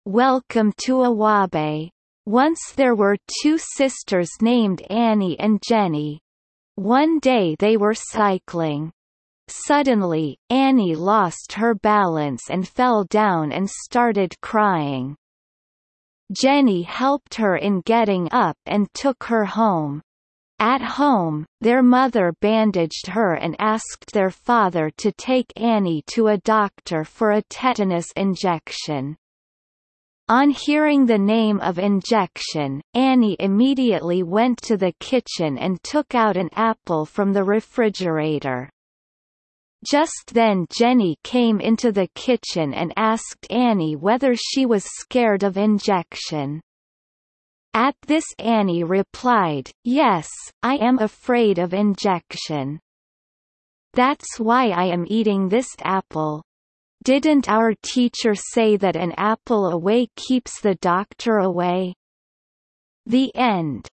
Welcome to Awabe. Once there were two sisters named Annie and Jenny. One day they were cycling. Suddenly, Annie lost her balance and fell down and started crying. Jenny helped her in getting up and took her home. At home, their mother bandaged her and asked their father to take Annie to a doctor for a tetanus injection. On hearing the name of injection, Annie immediately went to the kitchen and took out an apple from the refrigerator. Just then Jenny came into the kitchen and asked Annie whether she was scared of injection. At this Annie replied, "Yes, I am afraid of injection. That's why I am eating this apple. Didn't our teacher say that an apple away keeps the doctor away?" The end.